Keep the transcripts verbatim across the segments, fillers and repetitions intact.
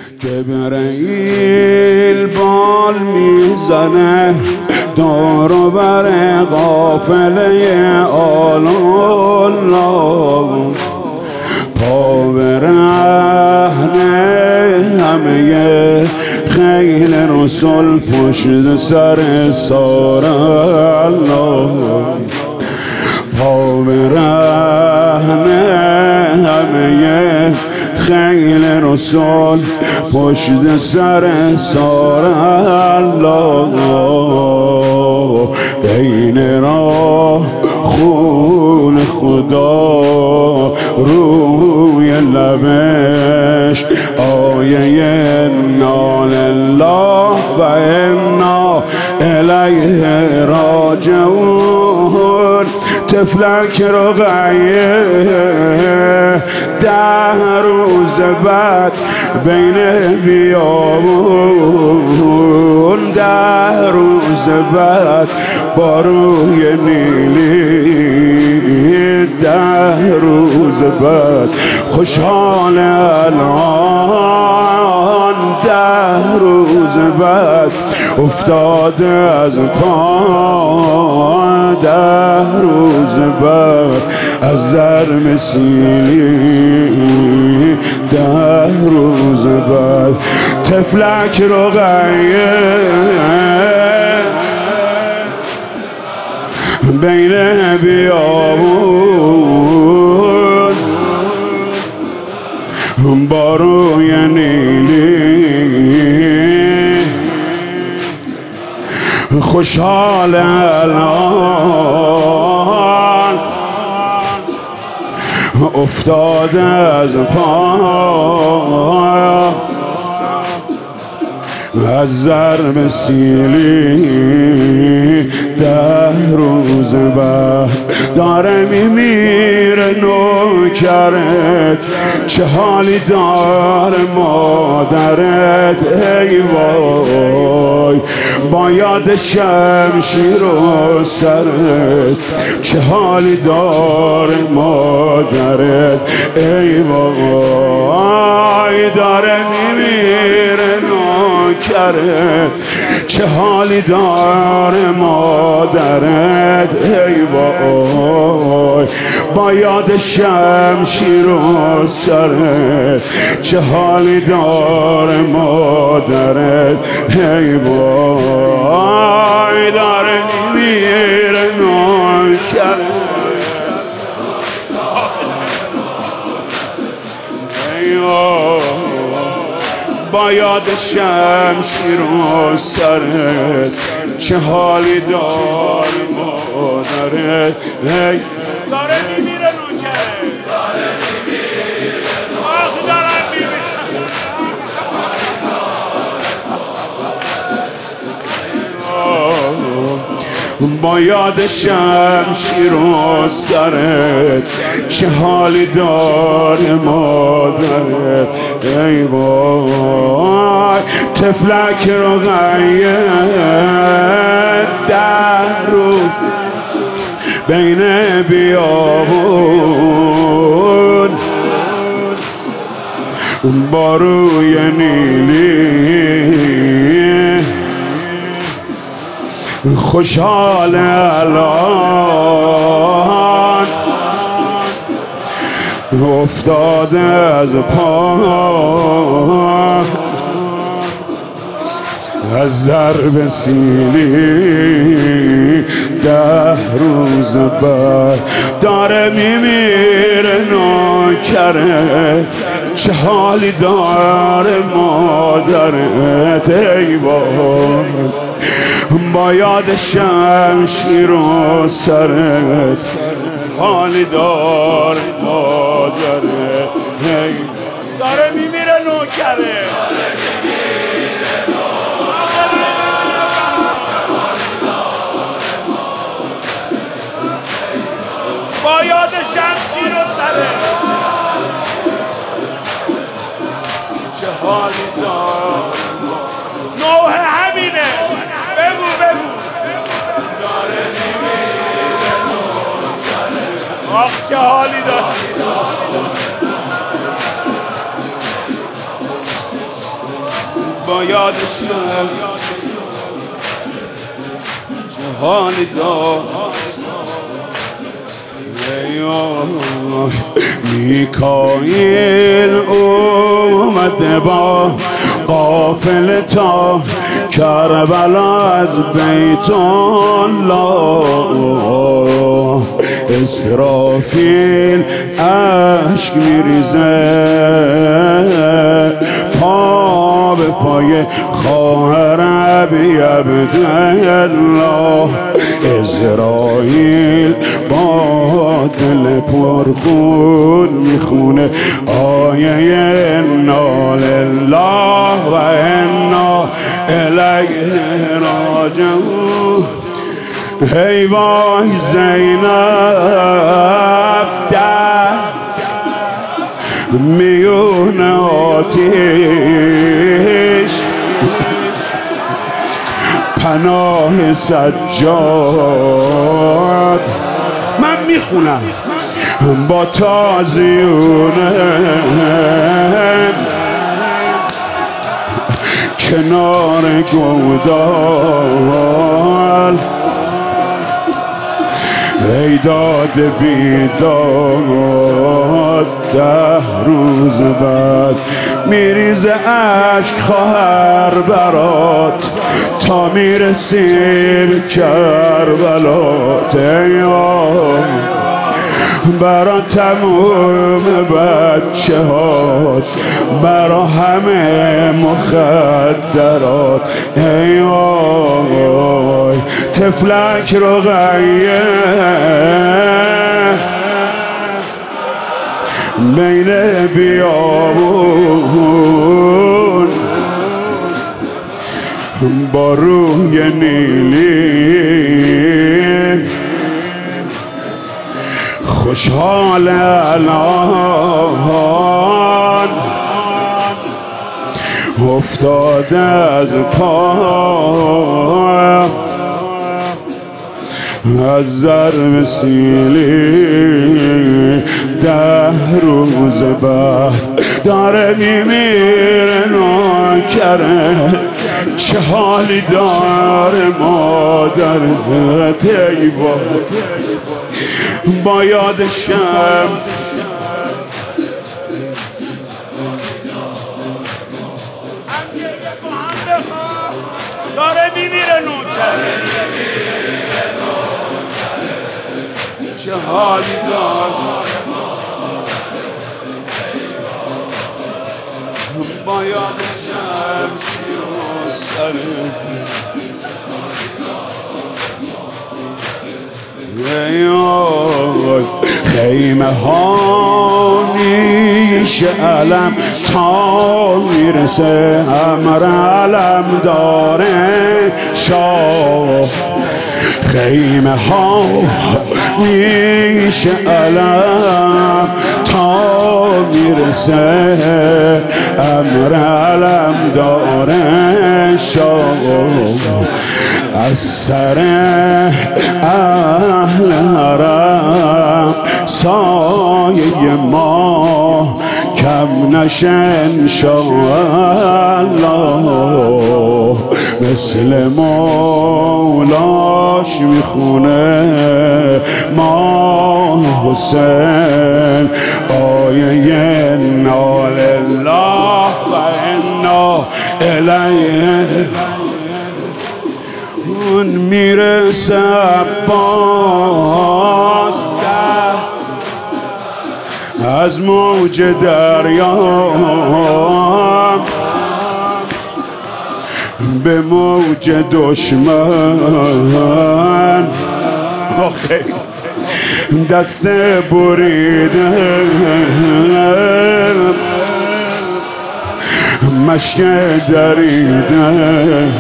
جبرئیل بال میزنه دور و بر قافله آل الله، پا برهنه همه خیل رسول پشت سر سار الله، پا برهنه همه خیل رسول پشت سر سار الله، بین راه خون خدا روی لبش آیه انا لله و انا الیه راجعون. تفلک رقیه ده روز بعد بین بیابون، ده روز بعد با روی نیلی، ده روز بعد خوشحال الان، ده روز بعد افتاده از پا، ده روز بعد از زر مسیلی، ده روز بعد تفلک رقیه بین بیابون با روی نیلی، خوشحال الان افتاده از پا، از ضرب سیلی، ده روز بعد داره میمیره نوکرت، چه حالی داره مادرت ای وای، با یاد شمشیر و سرت، چه حالی داره مادرت ای وای، داره میمیره نوکرت، چه حالی داره مادرت ای وای، با یاد شمشیر و سرت، چه حالی داره مادرت ای وای، داره میمیره نوکرت ای وای، با یاد شمشیر و سرت، چه حالی دار مادرت ای داره میمیره نوکرت، داره میمیره آخ دارم میمیره، با یاد شمشیر و سرت، چه حالی داره مادرت ای وای، تفلک رقیه ده روز بین بیابون با روی نیلی، خوشحال الان افتاده از پا، از ضرب سیلی، ده روز بعد داره میمیره نوکرت، چه حالی داره مادرت ای وای، با یاد شمشیر و سرت، حالی داره مادرت ای داره میمیره نوکرت، با یاد شمشیر و سرت، چه حالی داره نوح همینه، بگو بگو داره میمیره نوکرت، آخ چه حالی داره با یادشم چه حالی دار میکائیل اومده با قافله تا کربلا از بیت الله اسرافیل اشک میریزه پا به پای خواهر ابی عبدالله اسرائیل با دل پرخون میخونه آیه انا لله و انا الیه راجعون. ای وای زینب در میون آتیش پناه سجاد من میخونم با تازیونه کنار گودال ای داد بیداد ده روز بعد میریزه عشق خواهر برات تا میرسیم کربلات. ای برا تموم بچه هات برا همه مخدرات. ای وای تفلک رقیه بین بیابون با روی نیلی خوشحال الان افتاده از پا از ضرب سیلی ده روز بعد داره میمیره ناکره چه حالی داره مادرت. ای وای با یادشم داره میمیره نوکره چه حالی داره با یادشم سره خیمه ها نیش علم تا میرسه امر علم داره شاه. خیمه ها نیش علم تا میرسه امر علم داره شاه. از سر اهل حرم سایه ما کم نشه انشاءالله مثل مولاش میخونه ما حسین آیه انا لله و انا الیه اون میرسه عباس از موج دریا به موج دشمن آخه دست بریده مشک دریده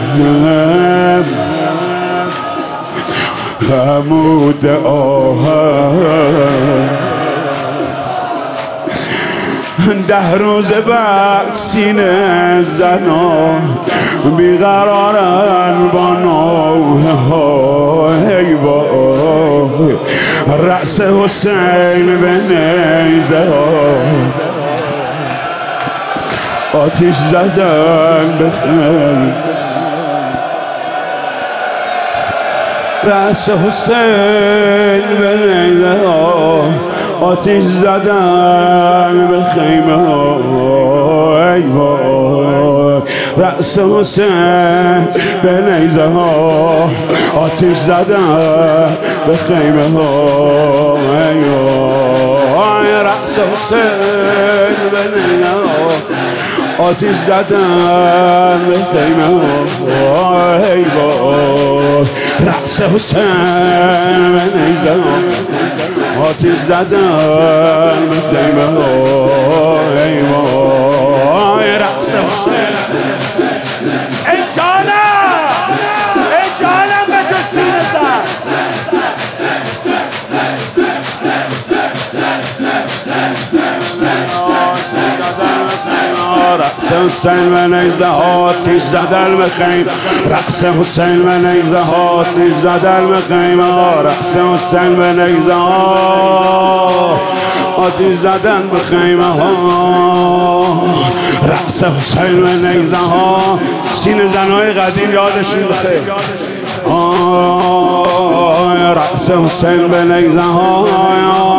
عمود آهن ده روز بعد سینه زنا بیقرارن با نوه ها. ای وای رأس حسین به نیزه ها آتیش زدن به خیمه رأس حسین به نیزه ها آتیش زدن به خیمه ها ای وای رأس حسین به نیزه ها آتیش زدن به خیمه ها ای وای رأس حسین به نیزه ها آتیش زدن به خیمه ها ای وای رأس حسین به نیزه ها آتیش زدن به خیمه ها ای وای رأس حسین ای جانم ای جانم به تو سینه زد رأس حسین و نیزه ها آتیش زدن به خیمه رأس حسین و نیزه ها آتیش زدن به خیمه رأس حسین و نیزه ها آتیش زدن به خیمه ها رأس حسین و نیزه ها سینه زنهای قدیم یادشون بخیر رأس حسین به نیزه ها